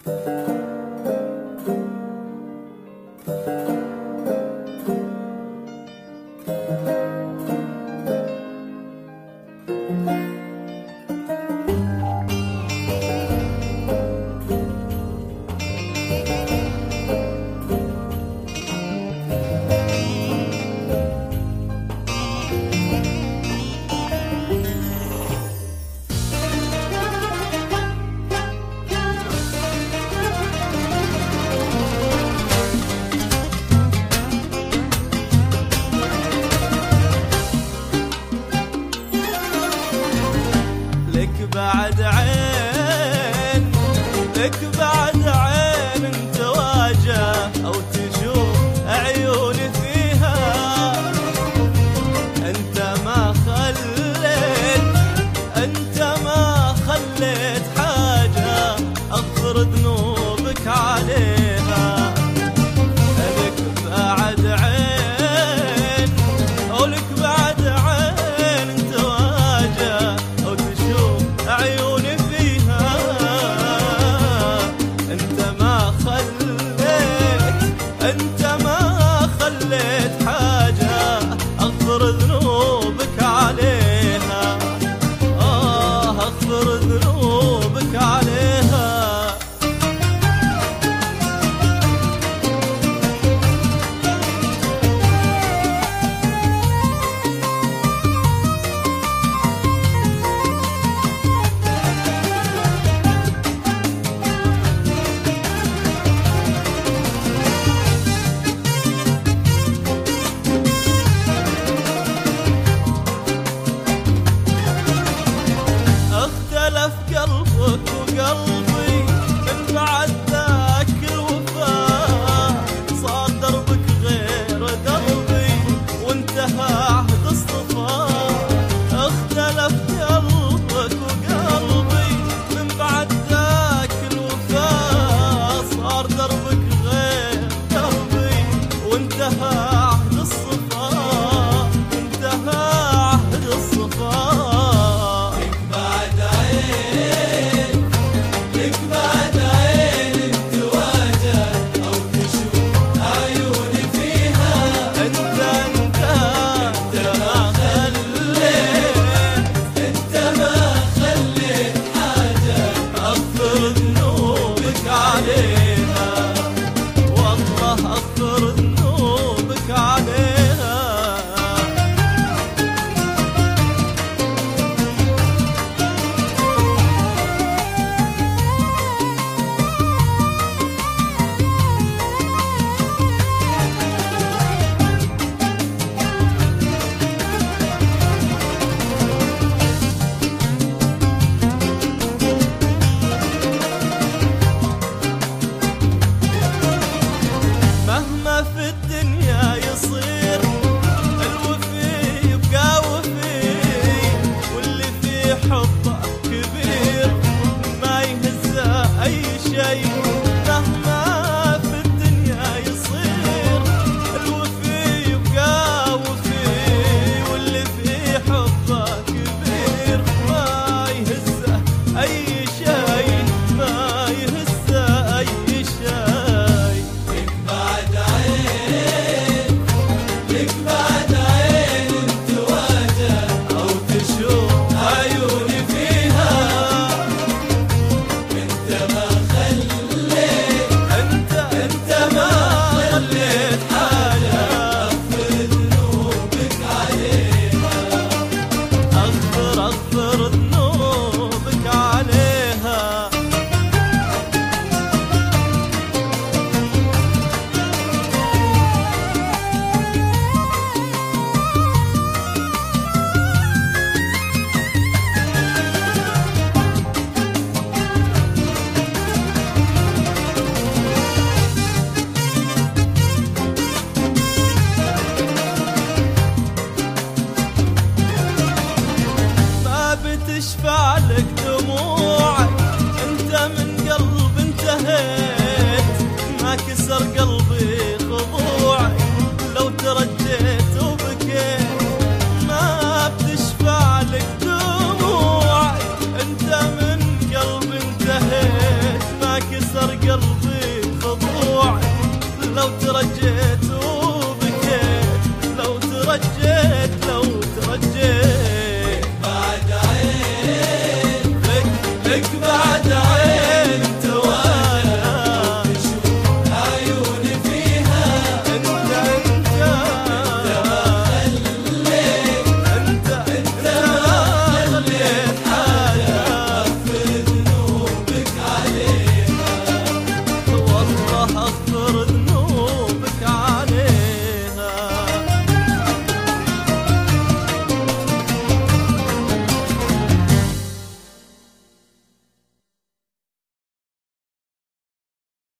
بعد عين لك بعد عين انت واجه او تشوف عيوني فيها، انت ما خليت حاجة اغفر ذنوبك عليها. لك بعد عين ولك بعد عين انت واجه او تشوف عيوني فيها، انت ما خليت حاجة اغفر ذنوبك عليها، اغفر ذنوبك عليها. قلبك وقلبي من بعد ذاك الوفاء، صار دربك غير دربي وانتهى عهد الصفاء. اختلف قلبك وقلبي من بعد ذاك الوفاء، صار دربك غير دربي وانتهى عهد الصفاء، انتهى عهد الصفاء. أغفر ذنوبك عليها. مهما في الدنيا يصير الوفي يبقى وفي، واللي في حبه كبير ما يهزه أي شيء. مهما في الدنيا يصير الوفي يبقى وفي، واللي في حبه كبير ما يهزه أي شيء، ما يهزه أي شيء. أغفر ذنوبك عليها. تشفع لك دموعك، انت من قلب انتهيت، ما كسر قلبك